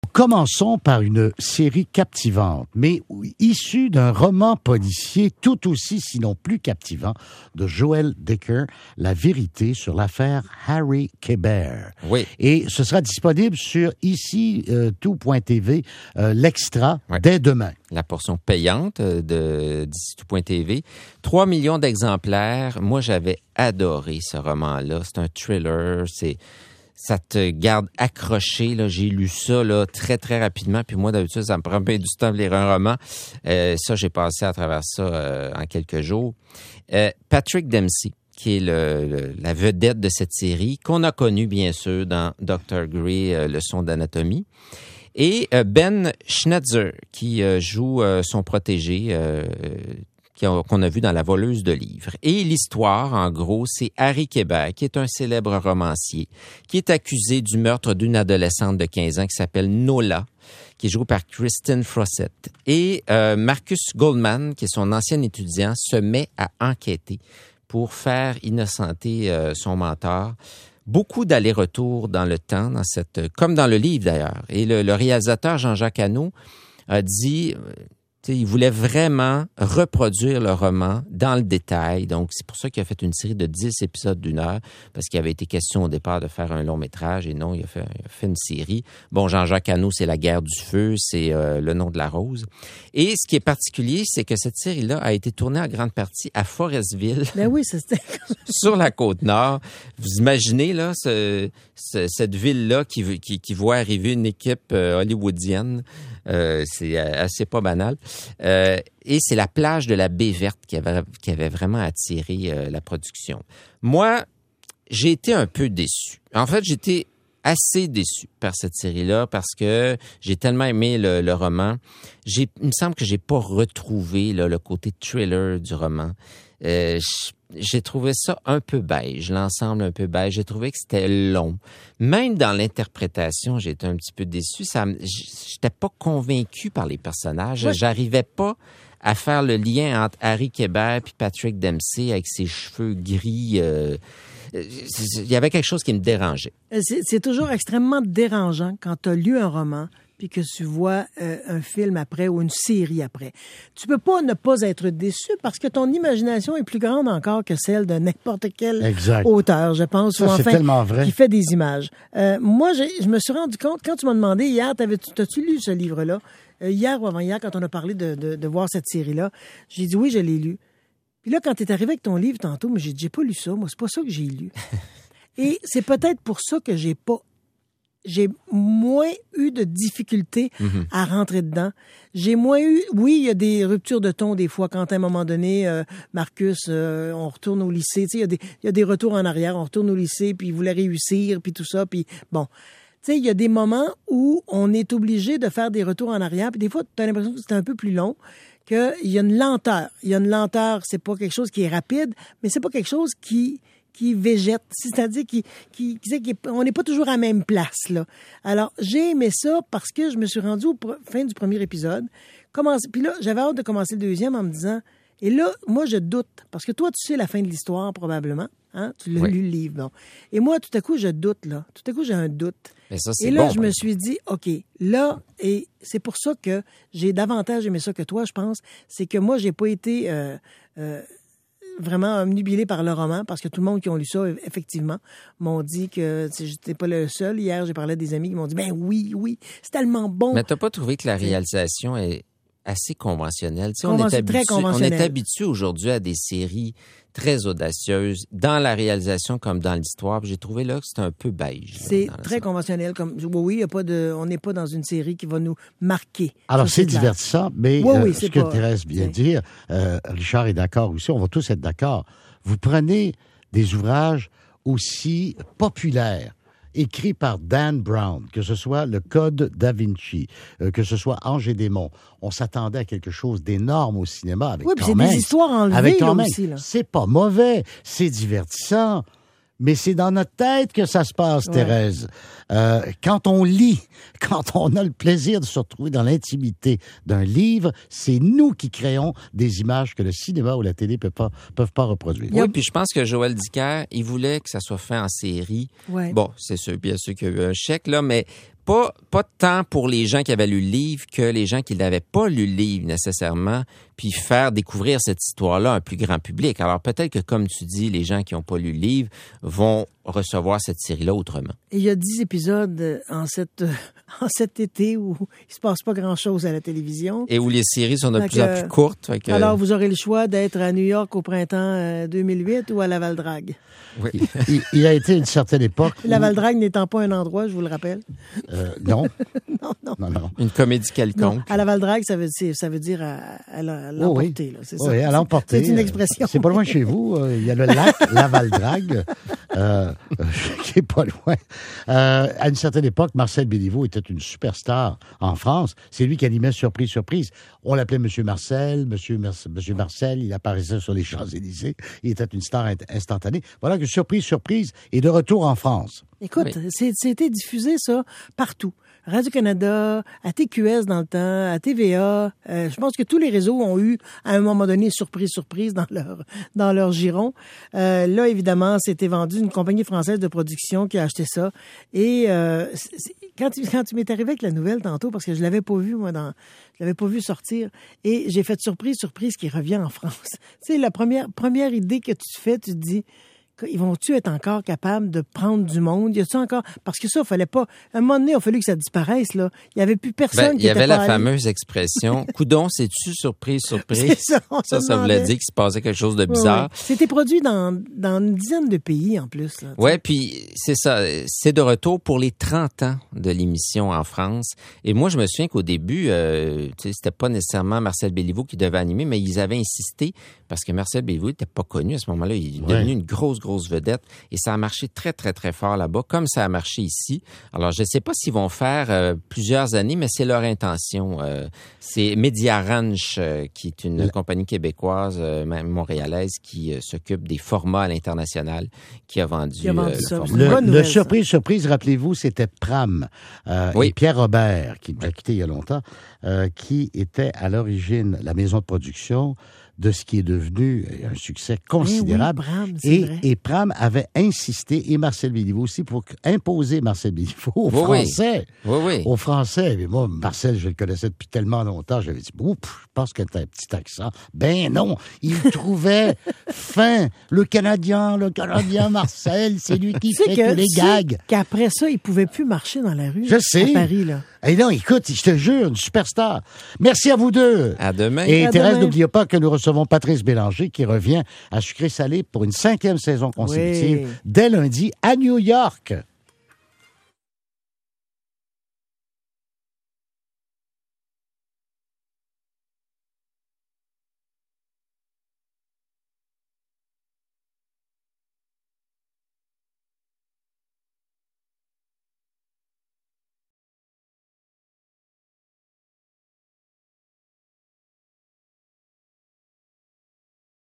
Commençons par une série captivante, mais issue d'un roman policier tout aussi, sinon plus captivant, de Joel Dicker, La vérité sur l'affaire Harry Kéber. Oui. Et ce sera disponible sur ici tout.tv, l'extra, dès demain. La portion payante de d'ici tout.tv. 3 millions d'exemplaires. Moi, j'avais adoré ce roman-là. C'est un thriller, ça te garde accroché. Là. J'ai lu ça là, très, très rapidement. Puis moi, d'habitude, ça me prend bien du temps de lire un roman. Ça, j'ai passé à travers ça en quelques jours. Patrick Dempsey, qui est la vedette de cette série, qu'on a connu, bien sûr, dans Dr. Gray, Leçon d'anatomie. Et Ben Schnitzer, qui joue son protégé, qu'on a vu dans La voleuse de livres. Et l'histoire, en gros, c'est Harry Kéber, qui est un célèbre romancier, qui est accusé du meurtre d'une adolescente de 15 ans qui s'appelle Nola, qui est jouée par Kristen Frossett. Et Marcus Goldman, qui est son ancien étudiant, se met à enquêter pour faire innocenter son mentor. Beaucoup d'allers-retours dans le temps, comme dans le livre d'ailleurs. Et le réalisateur Jean-Jacques Hano a dit... il voulait vraiment reproduire le roman dans le détail. Donc, c'est pour ça qu'il a fait une série de 10 épisodes d'1 heure, parce qu'il avait été question au départ de faire un long métrage, et non, il a fait une série. Bon, Jean-Jacques Hano, c'est La guerre du feu, c'est Le nom de la rose. Et ce qui est particulier, c'est que cette série-là a été tournée en grande partie à Forestville. Ben oui, c'était... sur la Côte-Nord. Vous imaginez, là, cette ville-là qui voit arriver une équipe hollywoodienne. C'est assez pas banal. Et c'est la plage de la baie verte qui avait vraiment attiré la production. Moi, j'ai été un peu déçu. En fait, j'étais assez déçu par cette série-là parce que j'ai tellement aimé le roman. Il me semble que j'ai pas retrouvé là, le côté thriller du roman. J'ai trouvé ça un peu beige, l'ensemble un peu beige. J'ai trouvé que c'était long. Même dans l'interprétation, j'ai été un petit peu déçu. J'étais pas convaincu par les personnages. Ouais. J'arrivais pas à faire le lien entre Harry Kéber puis Patrick Dempsey avec ses cheveux gris. Il y avait quelque chose qui me dérangeait. C'est toujours extrêmement dérangeant quand tu as lu un roman puis que tu vois un film après ou une série après. Tu peux pas ne pas être déçu parce que ton imagination est plus grande encore que celle de n'importe quel auteur, je pense. Ça, c'est tellement vrai. Qui fait des images. Moi, je me suis rendu compte, quand tu m'as demandé hier, t'as-tu lu ce livre-là? Hier ou avant-hier, quand on a parlé de voir cette série-là, j'ai dit oui, je l'ai lu. Puis là, quand tu es arrivé avec ton livre tantôt, mais j'ai dit, j'ai pas lu ça. Moi, c'est pas ça que j'ai lu. Et c'est peut-être pour ça que j'ai moins eu de difficultés à rentrer dedans. J'ai moins eu... Oui, il y a des ruptures de ton des fois quand à un moment donné, Marcus, on retourne au lycée. Tu sais, il y a des retours en arrière. On retourne au lycée, puis il voulait réussir, puis tout ça. Puis bon, tu sais, il y a des moments où on est obligé de faire des retours en arrière. Puis des fois, tu as l'impression que c'est un peu plus long, qu'il y a une lenteur. Il y a une lenteur, c'est pas quelque chose qui est rapide, mais c'est pas quelque chose qui végète, c'est-à-dire on n'est pas toujours à la même place, là. Alors, j'ai aimé ça parce que je me suis rendu fin du premier épisode. Puis là, j'avais hâte de commencer le deuxième en me disant, et là, moi, je doute, parce que toi, tu sais la fin de l'histoire, probablement, hein? Tu l'as lu le livre, bon. Et moi, tout à coup, je doute, là. Tout à coup, j'ai un doute. Mais ça, c'est et là, bon, je me suis dit, OK, là, et c'est pour ça que j'ai davantage aimé ça que toi, je pense, c'est que moi, j'ai pas été... vraiment omnubilé par le roman, parce que tout le monde qui a lu ça, effectivement, m'ont dit que j'étais pas le seul. Hier, j'ai parlé à des amis qui m'ont dit, ben oui, c'est tellement bon. Mais t'as pas trouvé que la réalisation est assez conventionnelle? Tu sais, très conventionnelle. On est habitué aujourd'hui à des séries très audacieuses dans la réalisation comme dans l'histoire. J'ai trouvé là que c'était un peu beige. C'est très conventionnel. Oui, on n'est pas dans une série qui va nous marquer. Alors, c'est divertissant, mais ce que Thérèse vient de dire, Richard est d'accord aussi, on va tous être d'accord. Vous prenez des ouvrages aussi populaires, écrits par Dan Brown, que ce soit Le Code Da Vinci, que ce soit Ange et démons, on s'attendait à quelque chose d'énorme au cinéma. Avec puis c'est des histoires enlevées là aussi. Là. C'est pas mauvais, c'est divertissant, mais c'est dans notre tête que ça se passe, Thérèse. Quand on lit, quand on a le plaisir de se retrouver dans l'intimité d'un livre, c'est nous qui créons des images que le cinéma ou la télé peuvent pas reproduire. Oui, puis je pense que Joel Dicker, il voulait que ça soit fait en série. Ouais. Bon, c'est sûr, bien sûr qu'il y a eu un chèque, là, mais pas tant pour les gens qui avaient lu le livre que les gens qui n'avaient pas lu le livre nécessairement, puis faire découvrir cette histoire-là à un plus grand public. Alors peut-être que, comme tu dis, les gens qui n'ont pas lu le livre vont recevoir cette série-là autrement. Et il y a 10 épisodes en cet été où il se passe pas grand-chose à la télévision. Et où les séries sont de plus en plus courtes. Alors, vous aurez le choix d'être à New York au printemps 2008 ou à Laval-Drague. Oui. Il a été une certaine époque... Laval-Drague n'étant pas un endroit, je vous le rappelle. Non. non. Une comédie quelconque. Non. À Laval-Drague, ça veut dire à l'emporter. C'est ça. Oui, à l'emporter. C'est une expression. C'est pas loin de chez vous. Il y a le lac Laval-Drague, qui est pas loin. À une certaine époque, Marcel Béliveau était une superstar en France. C'est lui qui animait Surprise, Surprise. On l'appelait Monsieur Marcel. Monsieur Marcel, il apparaissait sur les Champs-Élysées. Il était une star instantanée. Voilà que Surprise, Surprise est de retour en France. Écoute, c'était diffusé, ça, partout. Radio-Canada, à TQS dans le temps, à TVA. Je pense que tous les réseaux ont eu, à un moment donné, surprise dans leur giron. Là, évidemment, c'était vendu une compagnie française de production qui a acheté ça. Et quand tu m'es arrivé avec la nouvelle tantôt, parce que je l'avais pas vu, moi, je l'avais pas vu sortir, et j'ai fait surprise qui revient en France. Tu sais, la première idée que tu fais, tu te dis... Ils vont-tu être encore capables de prendre du monde? Y a-tu encore... Parce que ça, il fallait pas... À un moment donné, il a fallu que ça disparaisse, là. Il n'y avait plus personne qui était pas Il y avait la fameuse expression « Coudon, c'est-tu surprise, surprise? » Ça voulait dire qu'il se passait quelque chose de bizarre. Oui. C'était produit dans une dizaine de pays, en plus. Oui, puis c'est ça. C'est de retour pour les 30 ans de l'émission en France. Et moi, je me souviens qu'au début, c'était pas nécessairement Marcel Béliveau qui devait animer, mais ils avaient insisté parce que Marcel Béliveau n'était pas connu à ce moment-là. Il est devenu une grosse vedette et ça a marché très, très, très fort là-bas, comme ça a marché ici. Alors, je ne sais pas s'ils vont faire plusieurs années, mais c'est leur intention. C'est Media Ranch, qui est une compagnie québécoise, même montréalaise, qui s'occupe des formats à l'international, qui a vendu ça. Le surprise, rappelez-vous, c'était Pram. Et Pierre Robert, qui nous a quitté il y a longtemps, qui était à l'origine la maison de production de ce qui est devenu un succès considérable. Et Pram avait insisté, et Marcel Béliveau aussi, pour imposer Marcel Béliveau aux Français. Oui. Aux Français. Mais moi, Marcel, je le connaissais depuis tellement longtemps, j'avais dit, je pense qu'il a un petit accent. Ben non, il trouvait fin. Le Canadien Marcel, c'est lui qui fait tous les gags. Qu'après ça, il pouvait plus marcher dans la rue. Je sais. À Paris, là. Et non, écoute, je te jure, une superstar. Merci à vous deux. À demain. Et Thérèse, n'oubliez pas que nous recevons Patrice Bélanger qui revient à Sucré Salé pour une 5e saison consécutive dès lundi à New York.